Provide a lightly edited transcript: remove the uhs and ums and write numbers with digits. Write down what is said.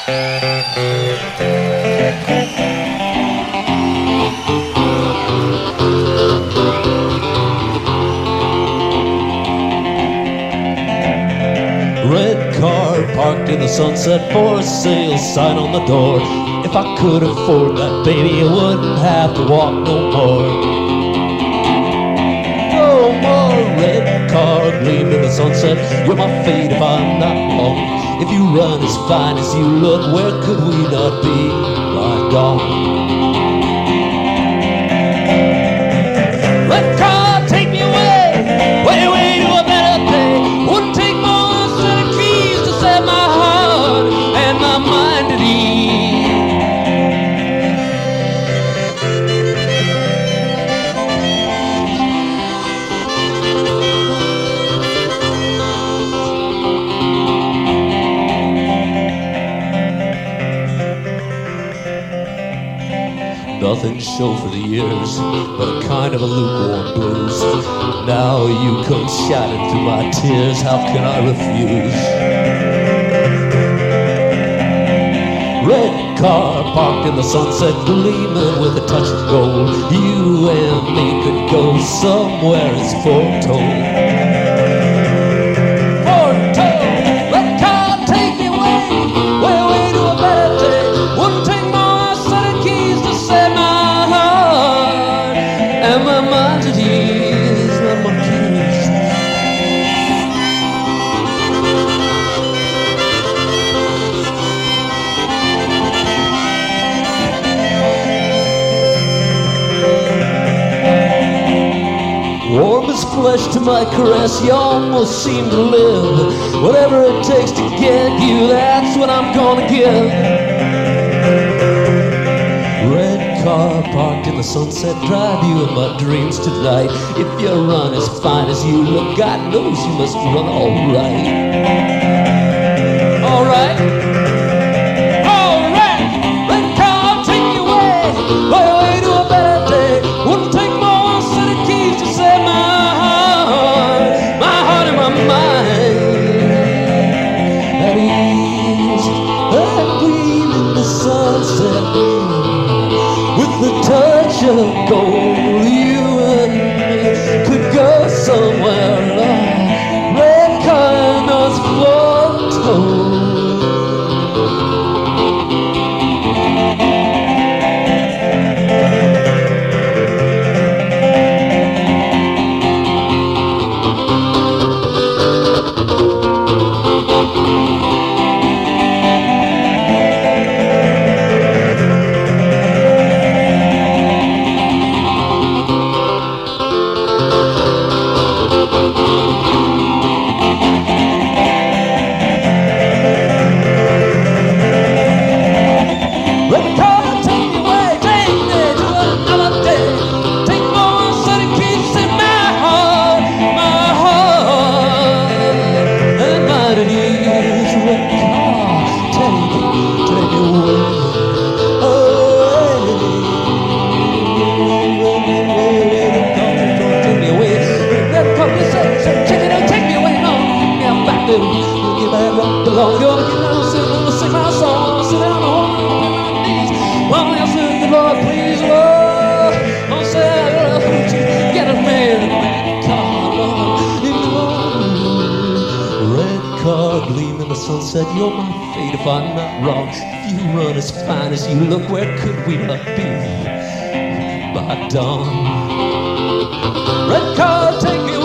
Red car parked in the sunset, for sale sign on the door. If I could afford that, baby, I wouldn't have to walk no more. No more red car gleam in the sunset. You're my fate if I'm not wrong. If you run as fine as you look, where could we not be by dawn? Red car, take me away, way, way to a better day. Wouldn't take more than a set of keys to set my heart and my mind at ease. Nothing to show for the years, but a kind of a lukewarm blues. Now you come shining through my tears, how can I refuse? Red car parked in the sunset, gleaming with a touch of gold. You and me could go somewhere as foretold. Warm as flesh to my caress, you almost seem to live. Whatever it takes to get you, that's what I'm gonna give. Red car parked in the sunset, drive you in my dreams tonight. If you run as fine as you look, God knows you must run all right. All right. All right. Red car, take me away, way, way to a better day. Wouldn't take more set of keys to set my heart and my mind at ease. A gleam in the sunset, with the touch of gold. You and me could go somewhere. Red car knows foretold. Sunset, you're my fate if I'm not wrong. If you run as fine as you look, where could we not be by dawn? Red car, take me